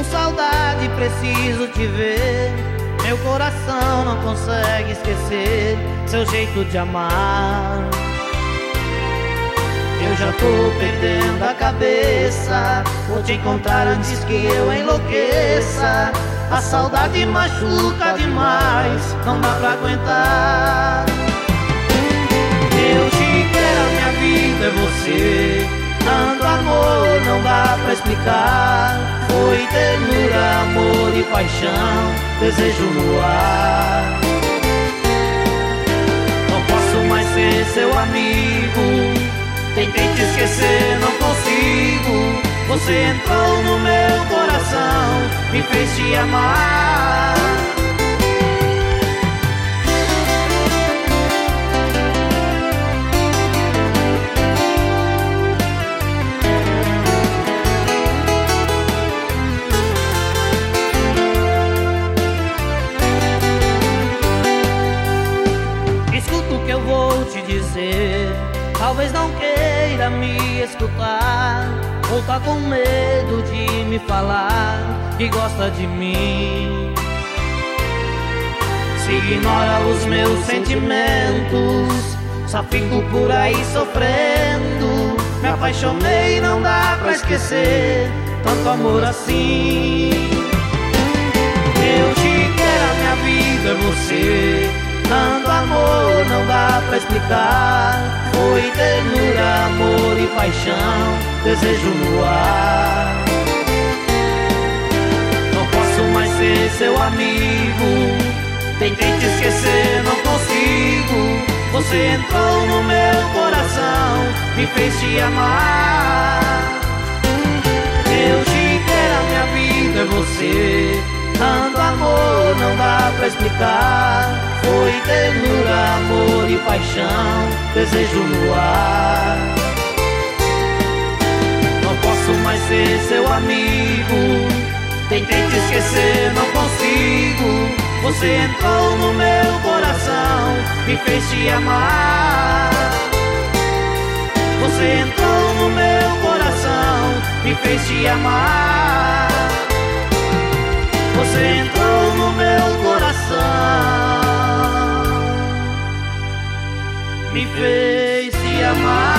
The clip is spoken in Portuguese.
saudade preciso te ver. Meu coração não consegue esquecer seu jeito de amar. Eu já tô perdendo a cabeça, vou te encontrar antes que eu enlouqueça. A saudade machuca demais, não dá pra aguentar. Eu te quero, a minha vida é você. Tanto amor não dá pra explicar. Foi ternura, amor e paixão, desejo no ar. Não posso mais ser seu amigo, tentei te esquecer, não consigo. Você entrou no meu coração, me fez te amar. Escuta o que eu vou te dizer. Talvez não queira me escutar, ou tá com medo de me falar que gosta de mim. Se ignora os meus sentimentos, só fico por aí sofrendo. Me apaixonei, não dá pra esquecer tanto amor assim. Eu te quero, a minha vida é você. Tanto amor não dá pra explicar. Foi ternura, amor e paixão, desejo no ar. Não posso mais ser seu amigo, tentei te esquecer, não consigo. Você entrou no meu coração, me fez te amar. Eu te quero, a minha vida é você. Tanto amor não dá pra explicar. Foi ternura, amor e paixão, desejo no ar. Não posso mais ser seu amigo, tentei te esquecer, não consigo. Você entrou no meu coração, me fez te amar. Você entrou no meu coração, me fez te amar. Você entrou no meu coração, me fez te amar.